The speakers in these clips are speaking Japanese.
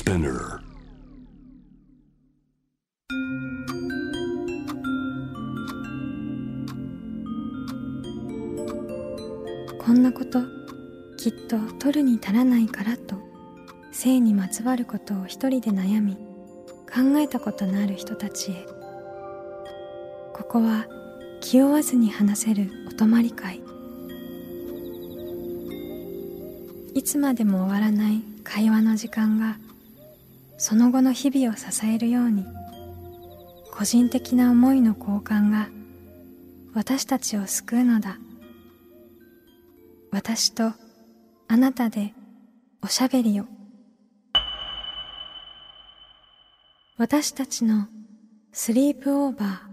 Spinner。 こんなこときっと取るに足らないからと性にまつわることを一人で悩み考えたことのある人たちへ、ここは気負わずに話せるお泊まり会。いつまでも終わらない会話の時間がその後の日々を支えるように、個人的な思いの交換が私たちを救うのだ。私とあなたでおしゃべりを。私たちのスリープオーバー。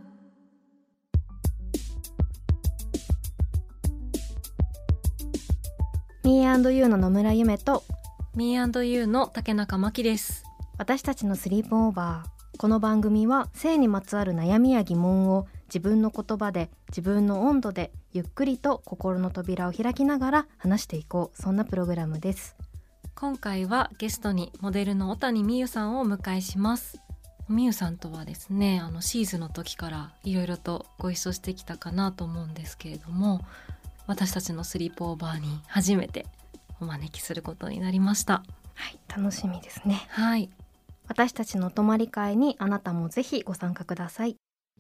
Me&You の野村ゆめと Me&You の竹中真希です。 私たちのスリープオーバー。この番組は性にまつわる悩みや疑問を自分の言葉で自分の温度でゆっくりと心の扉を開きながら話していこう、そんなプログラムです。 今回はゲストにモデルの小谷美優さんをお迎えします。美優さんとはですね、シーズンの時からいろいろとご一緒してきたかなと思うんですけれども、私たちのスリープオーバーに初めてお招きすることになりました。 はい、楽しみですね。 はい、 私たちのお泊まり会にあなたもぜひご参加ください。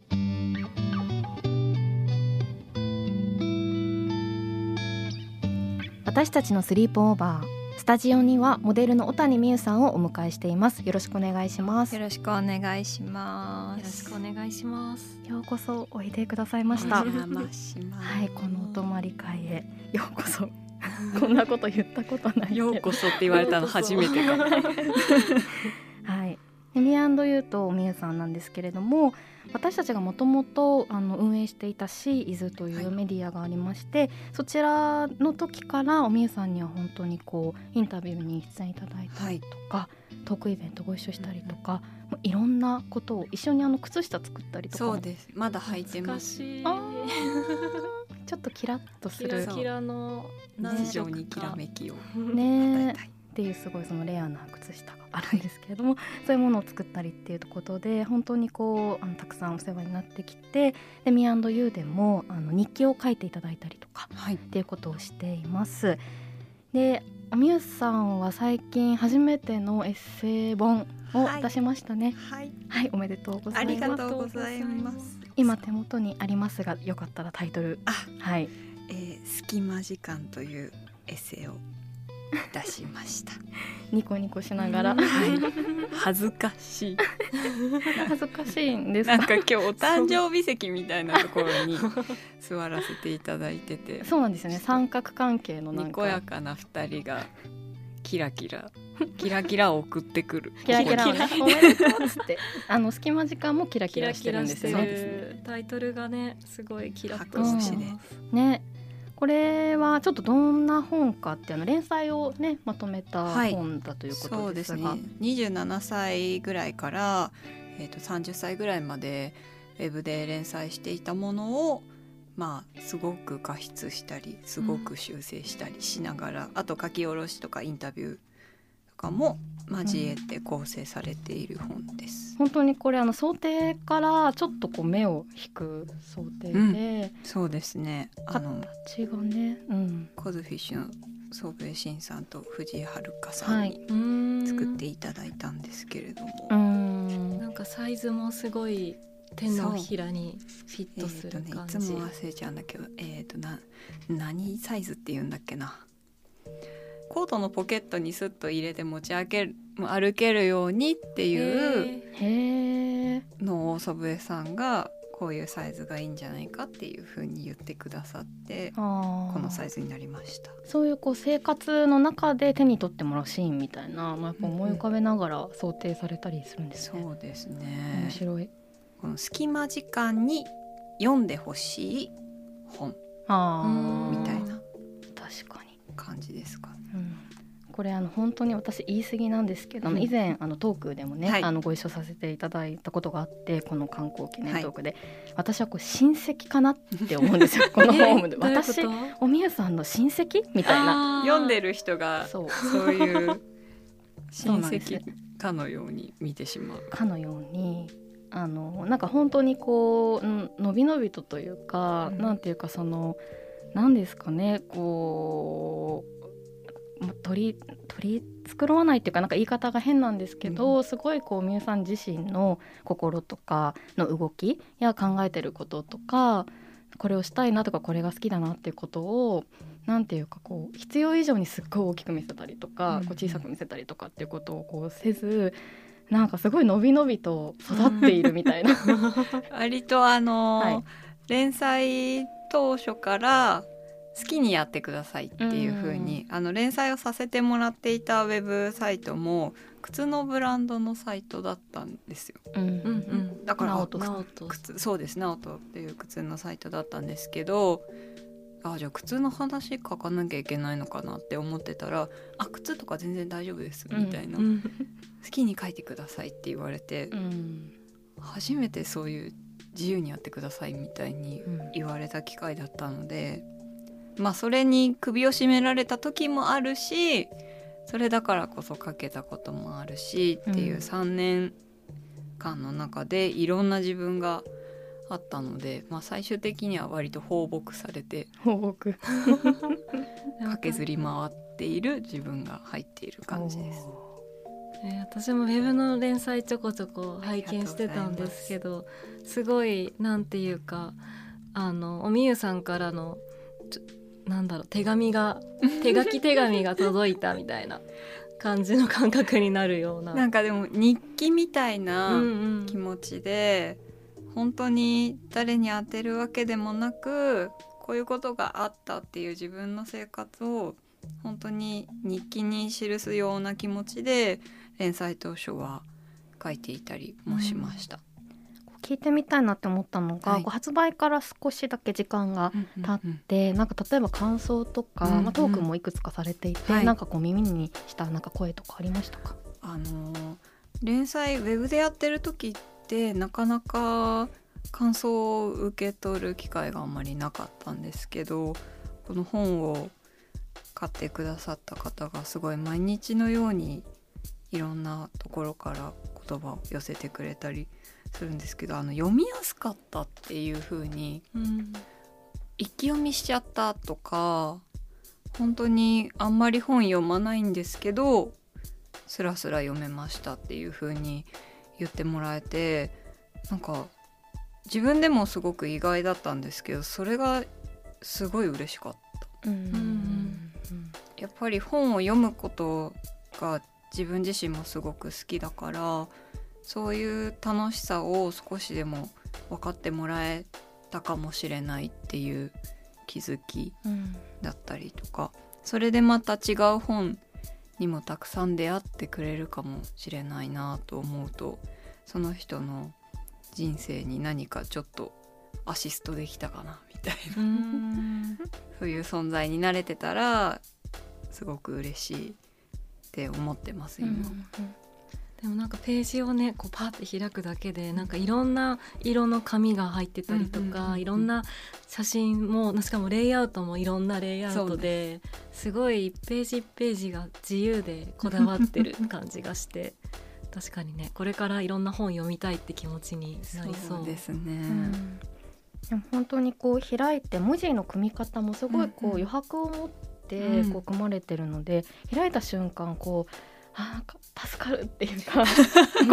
私たちのスリープオーバー。スタジオにはモデルの小谷美優さんをお迎えしています。よろしくお願いします。 よろしくお願いします。 よろしくお願いします。 ようこそおいでくださいました。 お邪魔します。 はい、このお泊まり会へようこそ。こんなこと言ったことないけどようこそって言われたの初めてかも。 はい、Me&You とみゆさんなんですけれども、私たちがもともと運営していたシーイズというメディアがありまして、はい、そちらの時からおみゆさんには本当にこうインタビューに出演いただいたりとか、はい、トークイベントご一緒したりとか、いろんなことを一緒に靴下作ったりとか。 そうです、まだ履いてます。 ちょっとキラッとするキラの日常にきらめきをねっていうすごいそのレアな靴下があるんですけれども、そういうものを作ったりっていうことで本当にこうたくさんお世話になってきて、で Me&You でも日記を書いていただいたりとか、はい、っていうことをしています。でみゆさんは最近初めてのエッセイ本を出しましたね。 はい、 はい、おめでとうございます。 ありがとうございます。 今手元にありますが、よかったらタイトル。はい、 隙間時間というエッセイを出しましたニコニコしながら、 はい、恥ずかしい恥ずかしいんですか。 なんか今日お誕生日席みたいなところに座らせていただいててそうなんですよね、三角関係のなんかにこやかな2人がキラキラを送ってくるキラキラをねおめでとうっつって隙間時間もキラキラしてるんですよね。タイトルがねすごいキラッとしてますね。これはちょっとどんな本かって連載をねまとめた本だということですが、 そうですね、27歳ぐらいから、30歳ぐらいまでウェブで連載していたものをすごく加筆したりすごく修正したりしながら、あと書き下ろしとかインタビューとかも交えて構成されている本です。 本当にこれ想定からちょっとこう目を引く想定で、 そうですね、 形がね、 コズフィッシュの宗部慎さんと藤井遥さんに作っていただいたんですけれども、 なんかサイズもすごい手のひらにフィットする感じ、 いつも忘れちゃうんだけど、何サイズって言うんだっけな、コートのポケットにスッと入れて持ち歩けるようにっていうのを祖父江さんがこういうサイズがいいんじゃないかっていう風に言ってくださって、このサイズになりました。 そういう生活の中で手に取ってもらうシーンみたいな、やっぱ思い浮かべながら想定されたりするんですね。 そうですね、 面白い。 この隙間時間に読んでほしい本みたいな確かに感じですかね。 これ本当に私言い過ぎなんですけど、以前トークでもね、ご一緒させていただいたことがあって、この観光記念トークで、私は親戚かなって思うんですよこのホームで私おみゆさんの親戚みたいな、 読んでる人がそういう親戚かのように見てしまう。 かのようになんか本当にこうのびのびとというか、なんていうかなんですかね、こう取り繕わないっていうか、なんか言い方が変なんですけど、すごいこうみゆさん自身の心とかの動きや考えてることとか、これをしたいなとかこれが好きだなっていうことをなんていうかこう必要以上にすっごい大きく見せたりとか、こう小さく見せたりとかっていうことをこうせず、なんかすごいのびのびと育っているみたいな割と連載当初から好きにやってくださいっていう風に、連載をさせてもらっていたウェブサイトも靴のブランドのサイトだったんですよ。だからナオトそうです、ナオトっていう靴のサイトだったんですけど、じゃあ靴の話書かなきゃいけないのかなって思ってたら、靴とか全然大丈夫ですみたいな、好きに書いてくださいって言われて、初めてそういう自由にやってくださいみたいに言われた機会だったので、それに首を絞められた時もあるし、それだからこそ書けたこともあるしっていう3年間の中でいろんな自分があったので、最終的には割と放牧されて駆けずり回っている自分が入っている感じです。 私もウェブの連載ちょこちょこ拝見してたんですけど、すごいなんていうかおみゆさんからの手書き手紙が届いたみたいな感じの感覚になるような、 なんかでも日記みたいな気持ちで、本当に誰に当てるわけでもなく、こういうことがあったっていう自分の生活を本当に日記に記すような気持ちで連載当初は書いていたりもしました。 聞いてみたいなって思ったのが、こう発売から少しだけ時間が経って、なんか例えば感想とか、トークもいくつかされていて、なんかこう耳にしたなんか声とかありましたか？ 連載ウェブでやってる時ってなかなか感想を受け取る機会があんまりなかったんですけど、この本を買ってくださった方がすごい毎日のようにいろんなところから言葉を寄せてくれたりするんですけど、読みやすかったっていう風に、一気読みしちゃったとか、本当にあんまり本読まないんですけどスラスラ読めましたっていう風に言ってもらえて、なんか自分でもすごく意外だったんですけど、それがすごい嬉しかった。やっぱり本を読むことが自分自身もすごく好きだから、そういう楽しさを少しでも分かってもらえたかもしれないっていう気づきだったりとか、それでまた違う本にもたくさん出会ってくれるかもしれないなと思うと、その人の人生に何かちょっとアシストできたかなみたいなそういう存在になれてたらすごく嬉しいって思ってます今。 でもなんかページをねこうパッて開くだけでなんかいろんな色の紙が入ってたりとか、いろんな写真も、しかもレイアウトもいろんなレイアウトですごい1ページ1ページが自由でこだわってる感じがして確かにねこれからいろんな本読みたいって気持ちになりそうですね。 でも本当にこう開いて文字の組み方もすごいこう余白を持ってこう組まれてるので、開いた瞬間こうなんか助かるっていうか助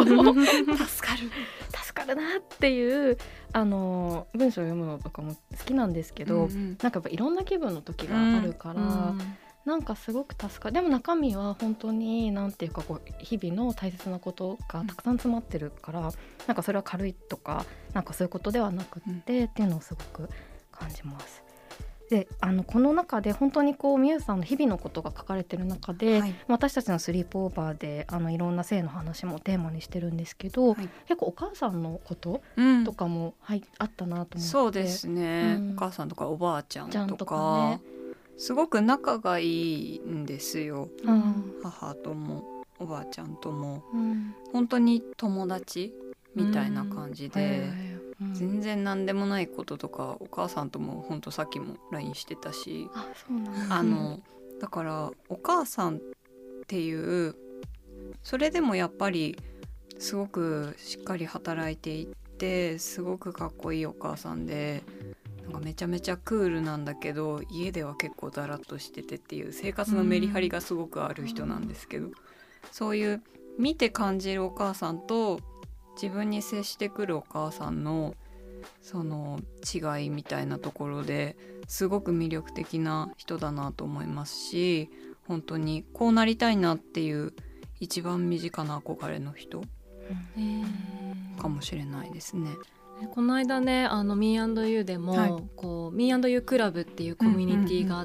かるなっていう文章を読むのとかも好きなんですけど、なんかやっぱいろんな気分の時があるから、なんかすごく助かる。でも中身は本当になんていうかこう日々の大切なことがたくさん詰まってるから、なんかそれは軽いとかなんかそういうことではなくってっていうのをすごく感じます。でこの中で本当にこうみゆさんの日々のことが書かれてる中で、私たちのスリープオーバーでいろんな性の話もテーマにしてるんですけど、結構お母さんのこととかも、あったなと思って。 そうですね、お母さんとかおばあちゃんとかね、すごく仲がいいんですよ、母ともおばあちゃんとも、本当に友達みたいな感じで、全然何でもないこととかお母さんとも本当さっきも LINE してたし、 そうなんだ、 だからお母さんっていうそれでもやっぱりすごくしっかり働いていて、すごくかっこいいお母さんで、なんかめちゃめちゃクールなんだけど家では結構ダラッとしててっていう生活のメリハリがすごくある人なんですけど、そういう見て感じるお母さんと自分に接してくるお母さんのその違いみたいなところですごく魅力的な人だなと思いますし、本当にこうなりたいなっていう一番身近な憧れの人かもしれないですね。 この間ねMe&You でも、はい、こう Me&You クラブっていうコミュニティがあって、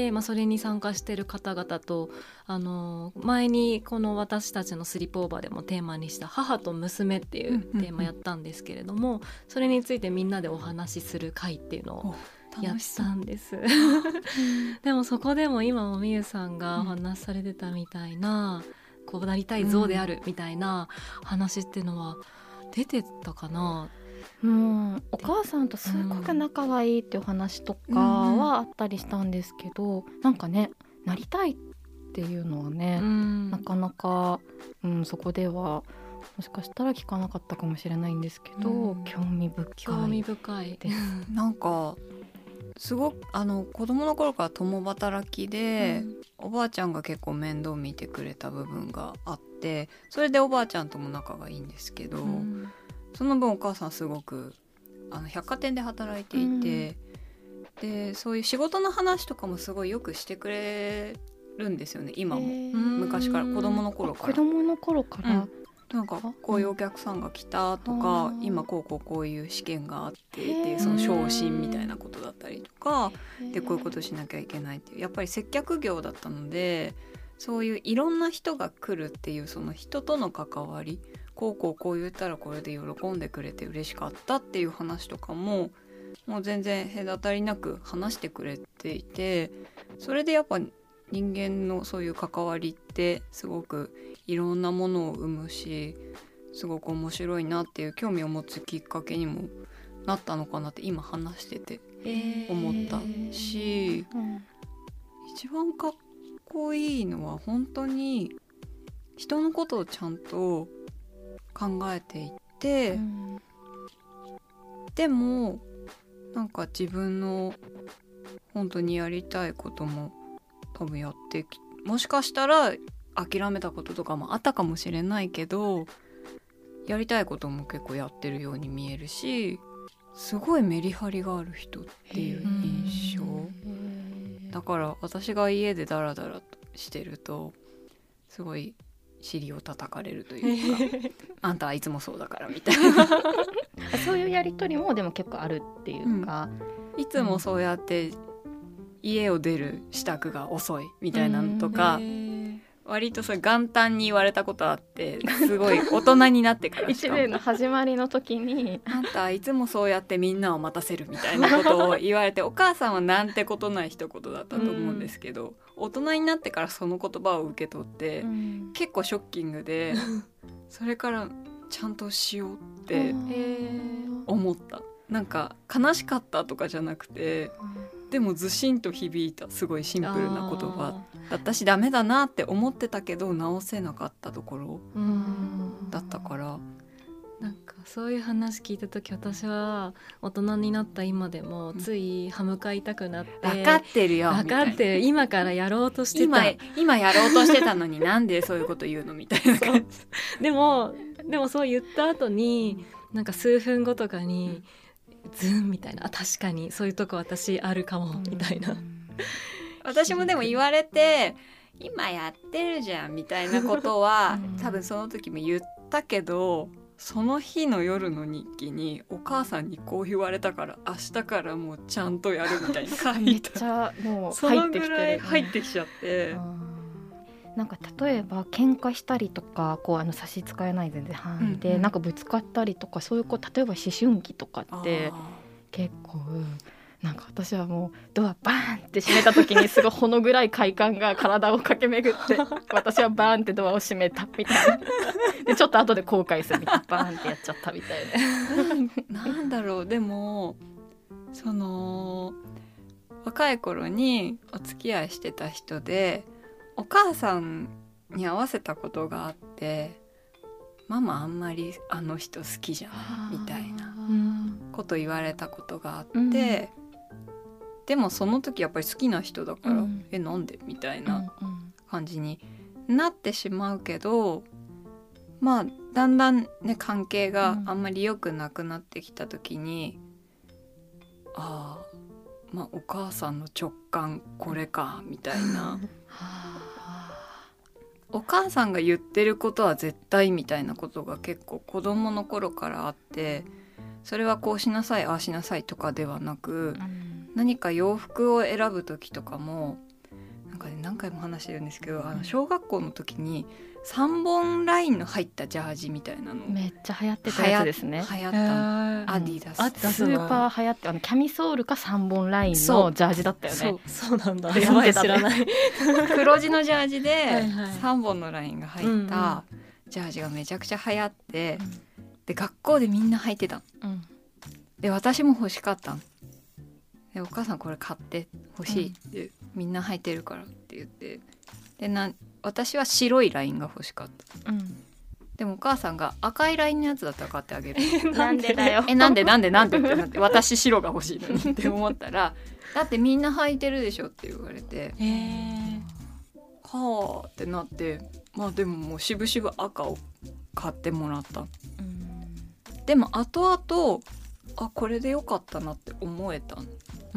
それに参加してる方々と前にこの私たちのスリップオーバーでもテーマにした母と娘っていうテーマやったんですけれども、それについてみんなでお話しする会っていうのをやったんですでもそこでも今もみゆさんがお話しされてたみたいな、こうなりたい像であるみたいな話っていうのは出てたかな。 お母さんとすごく仲がいいっていう話とかはあったりしたんですけど、なんかねなりたいっていうのはね、なかなか、そこではもしかしたら聞かなかったかもしれないんですけど、興味深いですなんかすごく子供の頃から共働きで、おばあちゃんが結構面倒見てくれた部分があって、それでおばあちゃんとも仲がいいんですけど、その分お母さんすごく百貨店で働いていて、でそういう仕事の話とかもすごいよくしてくれるんですよね。今も昔から子供の頃から、なんかこういうお客さんが来たとか、今こういう試験があってっていうその昇進みたいなことだったりとかで、こういうことしなきゃいけないっていう、やっぱり接客業だったので、そういういろんな人が来るっていうその人との関わり、こう言ったらこれで喜んでくれて嬉しかったっていう話とかももう全然隔たりなく話してくれていて、それでやっぱ人間のそういう関わりってすごくいろんなものを生むし、すごく面白いなっていう興味を持つきっかけにもなったのかなって今話してて思ったし、一番かっこいいのは本当に人のことをちゃんと考えていて、でもなんか自分の本当にやりたいことも多分やってき、もしかしたら諦めたこととかもあったかもしれないけど、やりたいことも結構やってるように見えるし、すごいメリハリがある人っていう印象だから、私が家でダラダラとしてるとすごい尻を叩かれるというかあんたはいつもそうだからみたいなそういうやり取りもでも結構あるっていうか、 いつもそうやって家を出る支度が遅いみたいなのとか、割と元旦に言われたことあって、すごい大人になってから一年の始まりの時にあんたいつもそうやってみんなを待たせるみたいなことを言われてお母さんはなんてことない一言だったと思うんですけど、大人になってからその言葉を受け取って、結構ショッキングでそれからちゃんとしようって思った。なんか悲しかったとかじゃなくて、でもずしんと響いたすごいシンプルな言葉だったし、ダメだなって思ってたけど直せなかったところだったから、 なんかそういう話聞いた時、私は大人になった今でもつい歯向かいたくなって、 分かってるよ分かってる、今からやろうとしてた、 今やろうとしてたのになんでそういうこと言うのみたいな感じでもそう言った後になんか数分後とかにズンみたいな、確かにそういうとこ私あるかもみたいな、 私もでも言われて今やってるじゃんみたいなことは多分その時も言ったけど、その日の夜の日記にお母さんにこう言われたから明日からもうちゃんとやるみたいな書いた。 めっちゃもうそのぐらい入ってきちゃって、 なんか例えば喧嘩したりとか差し支えない全然範囲で、なんかぶつかったりとか、そういう例えば思春期とかって結構なんか私はもうドアバーンって閉めた時にすごいほのぐらい快感が体を駆け巡って私はバーンってドアを閉めたみたいなでちょっと後で後悔するみたいな、バーンってやっちゃったみたいななんだろう、でもその若い頃にお付き合いしてた人でお母さんに合わせたことがあって、ママあんまりあの人好きじゃないみたいなこと言われたことがあって、でもその時やっぱり好きな人だから、なんでみたいな感じになってしまうけど、まあだんだんね関係があんまり良くなくなってきた時に、ああまあお母さんの直感これかみたいなお母さんが言ってることは絶対みたいなことが結構子供の頃からあって、それはこうしなさいああしなさいとかではなく、何か洋服を選ぶ時とかもなんかね、何回も話してるんですけど、小学校の時に3本ラインの入ったジャージみたいなのめっちゃ流行ってたやつですね。 流行ったアディダス、 スーパー流行ってキャミソールか3本ラインのジャージだったよね。 そうなんだ。やばい、知らない。 黒地のジャージで3本のラインが入ったジャージがめちゃくちゃ流行って、で学校でみんな履いてた、で私も欲しかったので、お母さんこれ買って欲しいって、みんな履いてるからって言って、で私は白いラインが欲しかった、でもお母さんが赤いラインのやつだったら買ってあげるなんでだよなんでってなって私白が欲しいのにって思ったらだってみんな履いてるでしょって言われて、はあってなって、まあでももう渋々赤を買ってもらった、でも後々これでよかったなって思えた、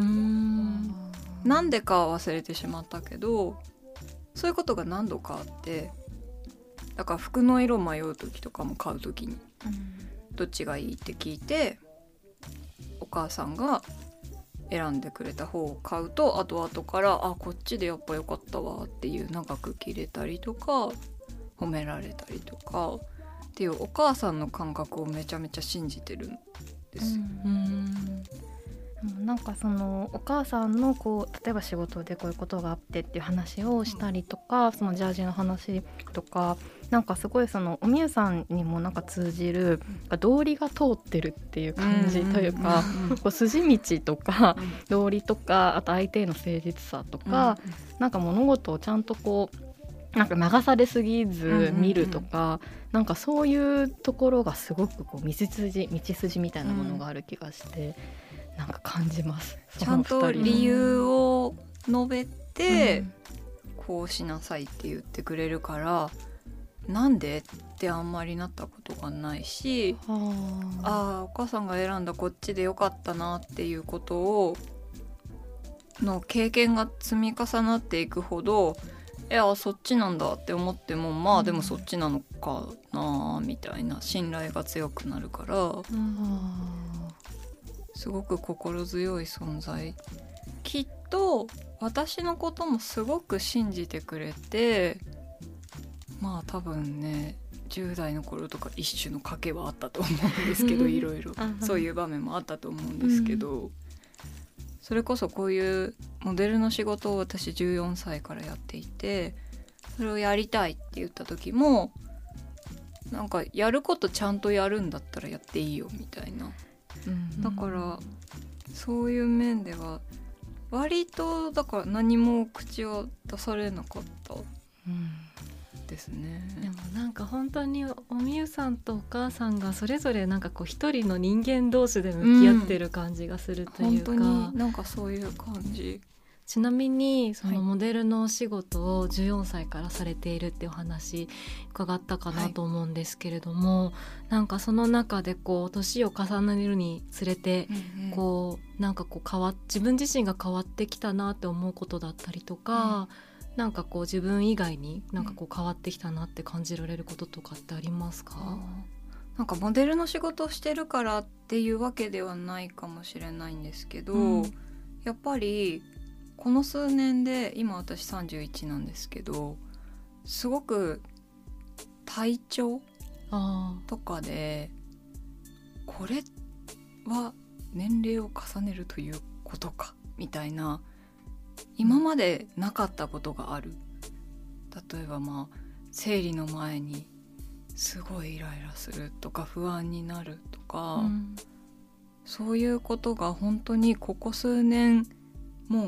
なんでかは忘れてしまったけど、そういうことが何度かあって、だから服の色迷う時とかも買う時に、どっちがいいって聞いてお母さんが選んでくれた方を買うと、後々からこっちでやっぱ良かったわっていう、長く着れたりとか褒められたりとかっていうお母さんの感覚をめちゃめちゃ信じてるんですよ。 なんかそのお母さんの例えば仕事でこういうことがあってっていう話をしたりとか、そのジャージの話とか、なんかすごいそのおみゆさんにもなんか通じる道理が通ってるっていう感じというか、筋道とか道理とか、あと相手への誠実さとか、なんか物事をちゃんとなんか流されすぎず見るとか、なんかそういうところがすごく道筋みたいなものがある気がして、なんか感じます。 ちゃんと理由を述べて、こうしなさいって言ってくれるから、なんでってあんまりなったことがないし、お母さんが選んだこっちでよかったなっていうことの経験が積み重なっていくほど、そっちなんだって思っても、まあでもそっちなのかなみたいな信頼が強くなるから、すごく心強い存在。きっと私のこともすごく信じてくれて、まあ多分ね10代の頃とか一種の賭けはあったと思うんですけどいろいろそういう場面もあったと思うんですけど、それこそこういうモデルの仕事を私14歳からやっていて、それをやりたいって言った時も、なんかやることちゃんとやるんだったらやっていいよみたいな、だからそういう面では割とだから何も口を出されなかったですね。 でもなんか本当におみゆさんとお母さんがそれぞれなんか一人の人間同士で向き合ってる感じがするというか、 本当になんかそういう感じ。 ちなみにそのモデルのお仕事を14歳からされているっていう話伺ったかなと思うんですけれども、なんかその中で年を重ねるにつれてなんか自分自身が変わってきたなって思うことだったりとか、なんか自分以外になんか変わってきたなって感じられることとかってありますか？ なんかモデルの仕事をしてるからっていうわけではないかもしれないんですけど、やっぱりこの数年で、今私31なんですけど、すごく体調とかでこれは年齢を重ねるということかみたいな、今までなかったことがある。例えば生理の前にすごいイライラするとか不安になるとか、そういうことが本当にここ数年もう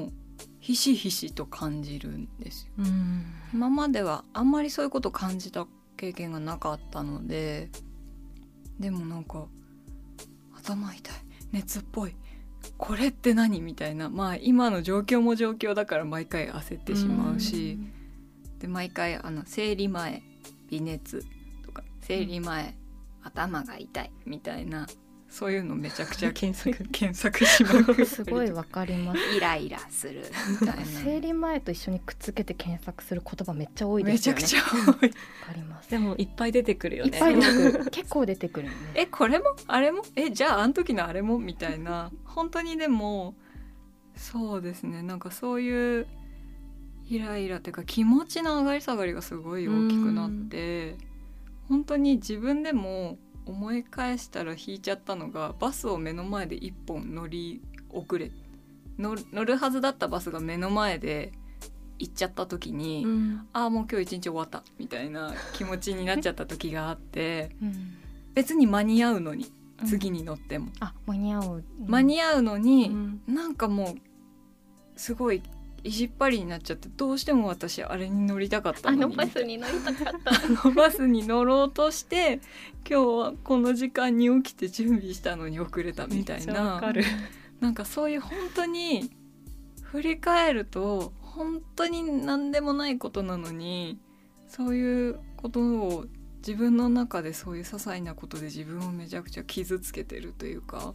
ひしひしと感じるんですよ。 うん、 今まではあんまりそういうこと感じた経験がなかったので、でもなんか頭痛い、熱っぽい、これって何みたいな、まあ今の状況も状況だから毎回焦ってしまうし、で毎回生理前微熱とか生理前、頭が痛いみたいな、そういうのめちゃくちゃ検索しまくってすごいわかります。 イライラするみたいな生理前と一緒にくっつけて検索する言葉めっちゃ多いですよね。 めちゃくちゃ多い。 わかります。 でもいっぱい出てくるよね。 いっぱい出てくる結構出てくるよね。 これもあれもじゃああの時のあれもみたいな、本当にでもそうですね、なんかそういうイライラっていうか気持ちの上がり下がりがすごい大きくなって、本当に自分でも思い返したら引いちゃったのが、バスを目の前で一本乗り遅れ乗るはずだったバスが目の前で行っちゃった時に、ああもう今日一日終わったみたいな気持ちになっちゃった時があって、別に間に合うのに次に乗っても、 間に合うのに、なんかもうすごい意地っ張りになっちゃって、どうしても私あれに乗りたかったのに、 バスに乗りたかったバスに乗ろうとして今日はこの時間に起きて準備したのに遅れたみたいな、なんかそういう本当に振り返ると本当に何でもないことなのに、そういうことを自分の中でそういう些細なことで自分をめちゃくちゃ傷つけてるというか、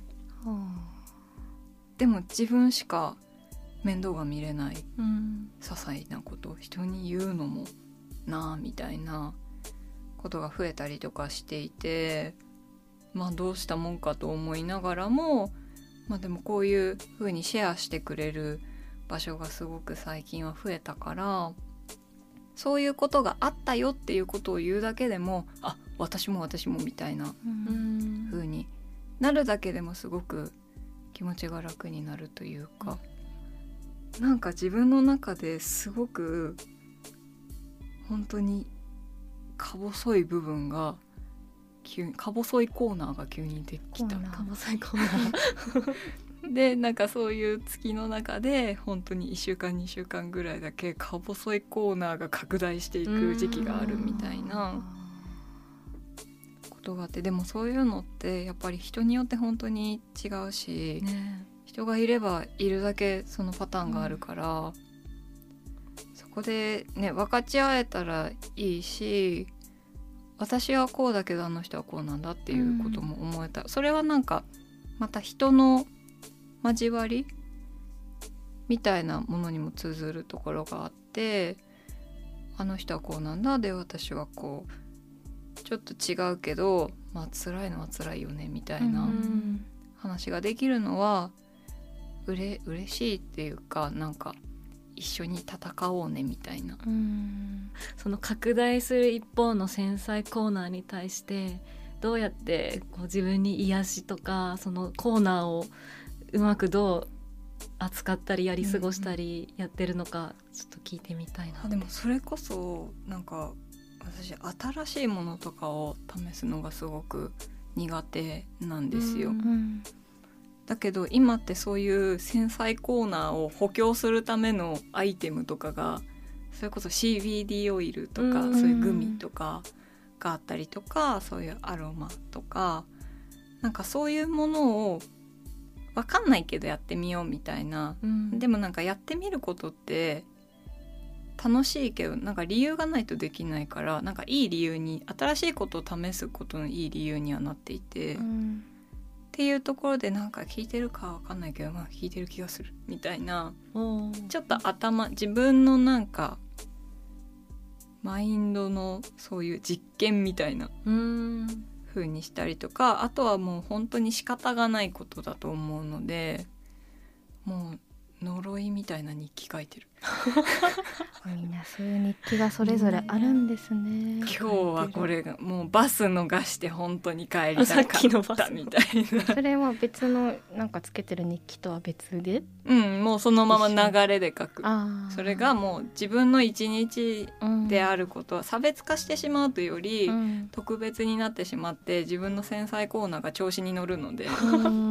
でも自分しか面倒が見れない、些細なこと人に言うのもなあみたいなことが増えたりとかしていて、まあどうしたもんかと思いながらも、まあでもこういう風にシェアしてくれる場所がすごく最近は増えたから、そういうことがあったよっていうことを言うだけでも、私もみたいな風になるだけでもすごく気持ちが楽になるというか、なんか自分の中ですごく本当にか細い部分がか細いコーナーが急にできた。 か細いコーナーでなんかそういう月の中で本当に1週間2週間ぐらいだけか細いコーナーが拡大していく時期があるみたいなことがあって、でもそういうのってやっぱり人によって本当に違うし、人がいればいるだけそのパターンがあるから、そこでね分かち合えたらいいし、私はこうだけどあの人はこうなんだっていうことも思えた、それはなんかまた人の交わりみたいなものにも通ずるところがあって、あの人はこうなんだで私はこうちょっと違うけど、まあ辛いのは辛いよねみたいな話ができるのは嬉しいっていうか、なんか一緒に戦おうねみたいな、 その拡大する一方の繊細コーナーに対してどうやってこう自分に癒しとか、そのコーナーをうまくどう扱ったりやり過ごしたりやってるのかちょっと聞いてみたいな。 でもそれこそなんか私新しいものとかを試すのがすごく苦手なんですよ、だけど今ってそういう繊細コーナーを補強するためのアイテムとかが、それこそ CBD オイルとか、そういうグミとかがあったりとか、そういうアロマとか、なんかそういうものを分かんないけどやってみようみたいな、でもなんかやってみることって楽しいけどなんか理由がないとできないから、なんかいい理由に、新しいことを試すことのいい理由にはなっていて、っていうところでなんか聞いてるかわかんないけど、まあ聞いてる気がするみたいな、ちょっと自分のなんかマインドのそういう実験みたいな風にしたりとか、あとはもう本当に仕方がないことだと思うので、もう呪いみたいな日記書いてるみんなそういう日記がそれぞれあるんですね。 今日はこれがもうバス逃して本当に帰りたかったみたいなそれは別のなんかつけてる日記とは別で、 もうそのまま流れで書く。それがもう自分の一日であることは差別化してしまうというより、特別になってしまって自分の繊細コーナーが調子に乗るので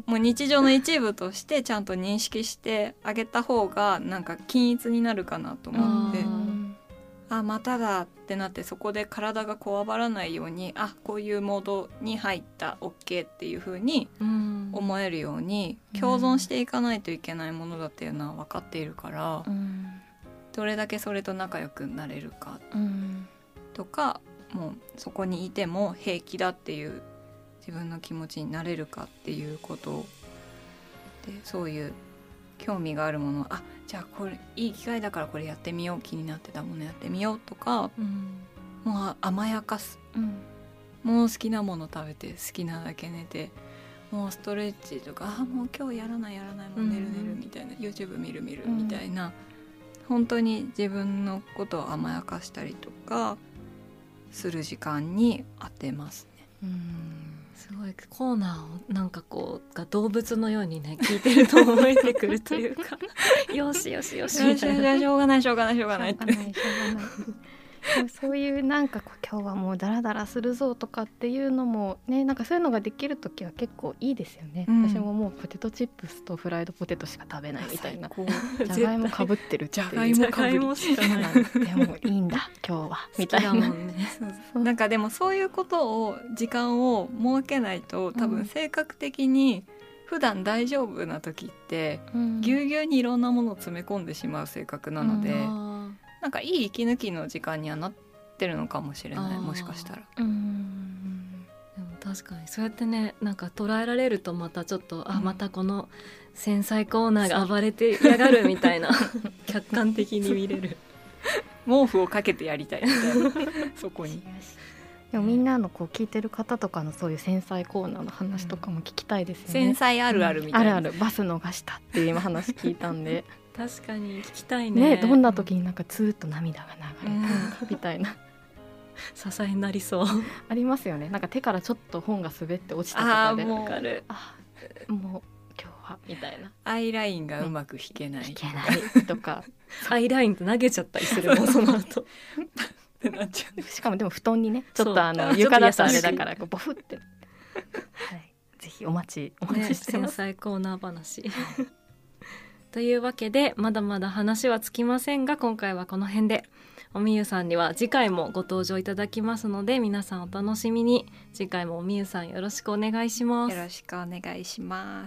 もう日常の一部としてちゃんと認識してあげた方がなんか均一になるかなと思って、まただってなってそこで体がこわばらないようにこういうモードに入った OK っていう風に思えるように共存していかないといけないものだっていうのは分かっているから、どれだけそれと仲良くなれるかとか、もうそこにいても平気だっていう自分の気持ちになれるかっていうことで、そういう興味があるもの、じゃあこれいい機会だからこれやってみよう、気になってたものやってみようとか、もう甘やかす、もう好きなもの食べて好きなだけ寝て、もうストレッチとかもう今日やらないもう寝るみたいな、YouTube 見るみたいな、本当に自分のことを甘やかしたりとかする時間に当てますね。 すごいコーナーをなんかこうが動物のようにね聞いてると思えてくるというかよしみたいな、 しょうがないってそういうなんか今日はもうダラダラするぞとかっていうのもね、なんかそういうのができるときは結構いいですよね。私ももうポテトチップスとフライドポテトしか食べないみたいな、じゃがいもかぶってるっていう、 じゃがいもしかないでもいいんだ今日はみたいな、 なんかでもそういうことを時間を設けないと多分性格的に普段大丈夫な時ってぎゅうぎゅうにいろんなものを詰め込んでしまう性格なので、なんかいい息抜きの時間にはなってるのかもしれない、もしかしたら。 でも確かにそうやってね、なんか捉えられるとまたちょっとまたこの繊細コーナーが暴れてやがるみたいな客観的に見れる毛布をかけてやりたいみたいなそこに。 でもみんなの聞いてる方とかのそういう繊細コーナーの話とかも聞きたいですよね。 繊細あるあるみたいな、 あるあるバス逃したっていう今話聞いたんで確かに聞きたい ね。 どんな時になんかツーッと涙が流れたのかみたいな支えになりそうありますよね。なんか手からちょっと本が滑って落ちたとかで、 もう今日はみたいな、 アイラインがうまく引けない、 とかアイラインと投げちゃったりするもんその後ってなっちゃう。 しかもでも布団にねちょっと床だとあれだからボフってはい、ぜひお待ちしてます、 繊細コーナー話というわけでまだまだ話はつきませんが、今回はこの辺で。おみゆさんには次回もご登場いただきますので、皆さんお楽しみに。次回もおみゆさんよろしくお願いします。 よろしくお願いします。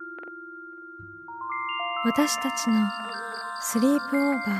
私たちのスリープオーバー。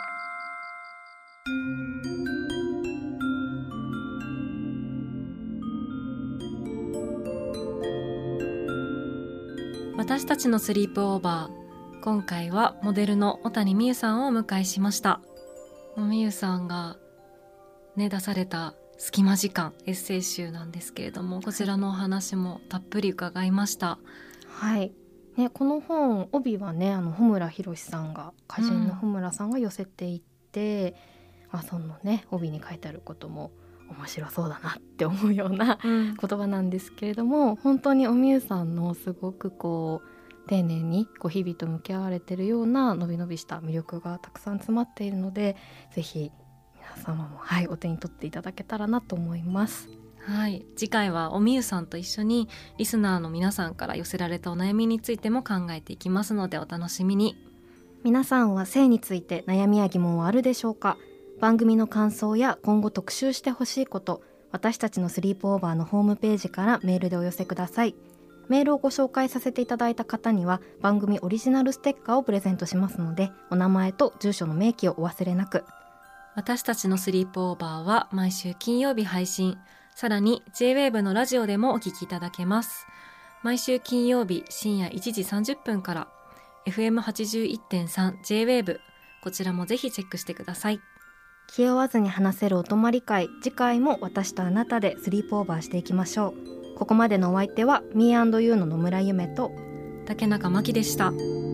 私たちのスリープオーバー、今回はモデルの小谷美優さんをお迎えしました。美優さんが、出された隙間時間エッセイ集なんですけれども、こちらのお話もたっぷり伺いました。 はい、この本帯はね穂村博さんが、歌人の穂村さんが寄せていて、そのね帯に書いてあることも面白そうだなって思うような言葉なんですけれども、本当におみゆさんのすごく丁寧に日々と向き合われているようなのびのびした魅力がたくさん詰まっているので、ぜひ皆様も、お手に取っていただけたらなと思います。 はい、次回はおみゆさんと一緒にリスナーの皆さんから寄せられたお悩みについても考えていきますので、お楽しみに。 皆さんは性について悩みや疑問はあるでしょうか。番組の感想や今後特集してほしいこと、私たちのスリープオーバーのホームページからメールでお寄せください。メールをご紹介させていただいた方には番組オリジナルステッカーをプレゼントしますので、お名前と住所の明記をお忘れなく。 私たちのスリープオーバーは毎週金曜日配信、さらに J-WAVE のラジオでもお聞きいただけます。毎週金曜日深夜1時30分から FM81.3 J-WAVE、 こちらもぜひチェックしてください。 気負わずに話せるお泊まり会、次回も私とあなたでスリープオーバーしていきましょう。ここまでのお相手は Me&You の野村ゆめと竹中真希でした。